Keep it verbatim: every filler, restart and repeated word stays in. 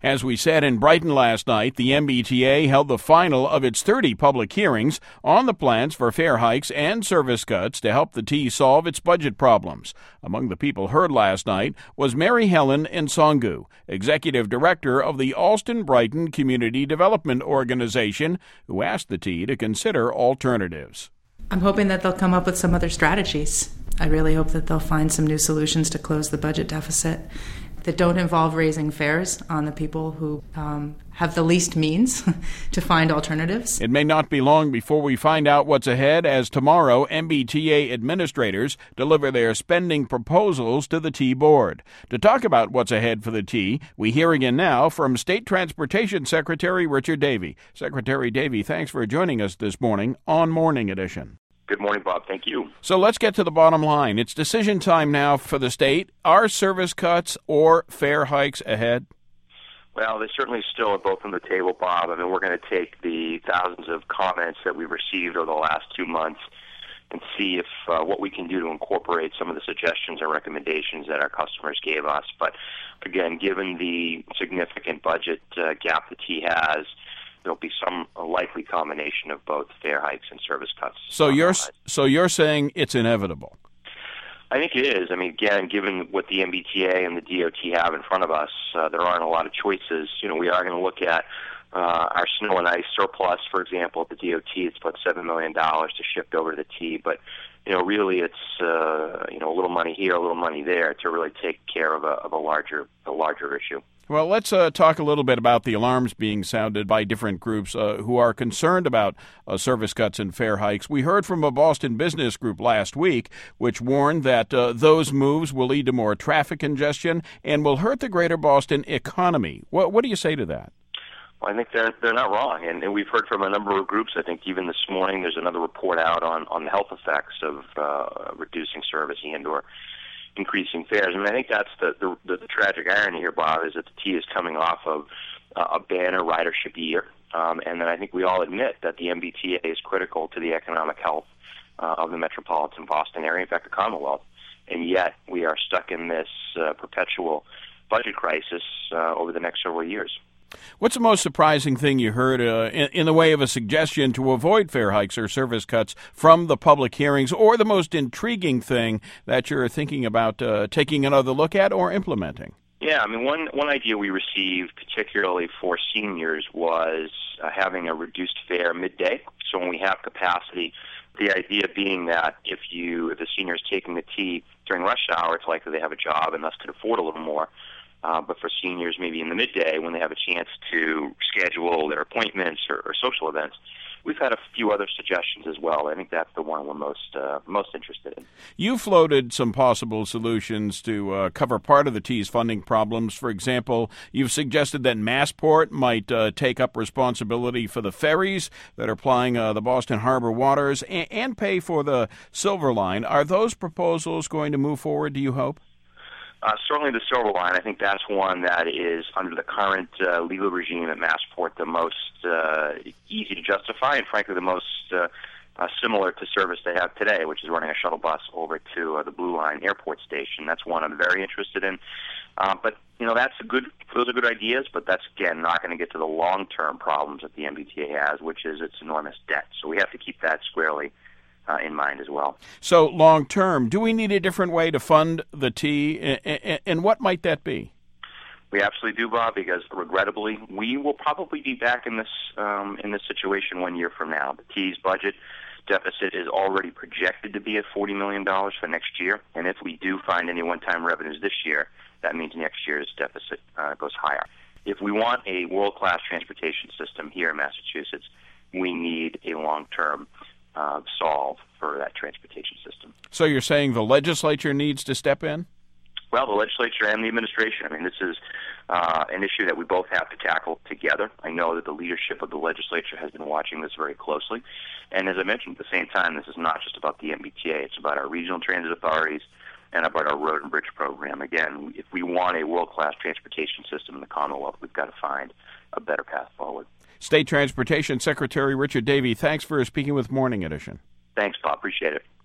As we said in Brighton last night, the M B T A held the final of its thirty public hearings on the plans for fare hikes and service cuts to help the T solve its budget problems. Among the people heard last night was Mary Helen Nsongu, Executive Director of the Alston Brighton Community Development Organization, who asked the T to consider alternatives. I'm hoping that they'll come up with some other strategies. I really hope that they'll find some new solutions to close the budget deficit that don't involve raising fares on the people who um, have the least means to find alternatives. It may not be long before we find out what's ahead, as tomorrow M B T A administrators deliver their spending proposals to the T board. To talk about what's ahead for the T, we hear again now from State Transportation Secretary Richard Davey. Secretary Davey, thanks for joining us this morning on Morning Edition. Good morning, Bob. Thank you. So let's get to the bottom line. It's decision time now for the state. Are service cuts or fare hikes ahead? Well, they certainly still are both on the table, Bob. I mean, we're going to take the thousands of comments that we've received over the last two months and see if uh, what we can do to incorporate some of the suggestions or recommendations that our customers gave us. But again, given the significant budget uh, gap the T has, there'll be some a likely combination of both fare hikes and service cuts. So you're so you're saying it's inevitable? I think it is. I mean, again, given what the M B T A and the D O T have in front of us, uh, there aren't a lot of choices. You know, we are going to look at uh, our snow and ice surplus, for example, at the D O T. It's about seven million dollars to shift over to the T, but you know, really, it's uh, you know a little money here, a little money there to really take care of a of a larger a larger issue. Well, let's uh, talk a little bit about the alarms being sounded by different groups uh, who are concerned about uh, service cuts and fare hikes. We heard from a Boston business group last week, which warned that uh, those moves will lead to more traffic congestion and will hurt the greater Boston economy. What, what do you say to that? Well, I think they're they're not wrong, and, and we've heard from a number of groups. I think even this morning there's another report out on, on the health effects of uh, reducing service and/or increasing fares. I mean, I think that's the, the the tragic irony here, Bob, is that the T is coming off of uh, a banner ridership year, um, and then I think we all admit that the M B T A is critical to the economic health uh, of the metropolitan Boston area, in fact, the Commonwealth, and yet we are stuck in this uh, perpetual budget crisis uh, over the next several years. What's the most surprising thing you heard uh, in, in the way of a suggestion to avoid fare hikes or service cuts from the public hearings, or the most intriguing thing that you're thinking about uh, taking another look at or implementing? Yeah, I mean, one, one idea we received, particularly for seniors, was uh, having a reduced fare midday. So when we have capacity, the idea being that if you if the senior is taking the T during rush hour, it's likely they have a job and thus could afford a little more. Uh, but for seniors, maybe in the midday, when they have a chance to schedule their appointments or, or social events, we've had a few other suggestions as well. I think that's the one we're most uh, most interested in. You floated some possible solutions to uh, cover part of the T's funding problems. For example, you've suggested that Massport might uh, take up responsibility for the ferries that are plying uh, the Boston Harbor waters and, and pay for the Silver Line. Are those proposals going to move forward, do you hope? Uh, certainly the Silver Line, I think that's one that is, under the current uh, legal regime at Massport, the most uh, easy to justify and, frankly, the most uh, uh, similar to service they have today, which is running a shuttle bus over to uh, the Blue Line airport station. That's one I'm very interested in. Uh, but, you know, that's a good, those are good ideas, but that's, again, not going to get to the long-term problems that the M B T A has, which is its enormous debt. So we have to keep that squarely Uh, in mind as well. So long term, do we need a different way to fund the T, and, and what might that be? We absolutely do, Bob, because regrettably, we will probably be back in this um, in this situation one year from now. The T's budget deficit is already projected to be at forty million dollars for next year, and if we do find any one-time revenues this year, that means next year's deficit uh, goes higher. If we want a world-class transportation system here in Massachusetts, we need a long-term Uh, solve for that transportation system. So you're saying the legislature needs to step in? Well, the legislature and the administration. I mean, this is uh, an issue that we both have to tackle together. I know that the leadership of the legislature has been watching this very closely. And as I mentioned, at the same time, this is not just about the M B T A. It's about our regional transit authorities and about our road and bridge program. Again, if we want a world-class transportation system in the Commonwealth, we've got to find a better path forward. State Transportation Secretary Richard Davey, thanks for speaking with Morning Edition. Thanks, Bob. Appreciate it.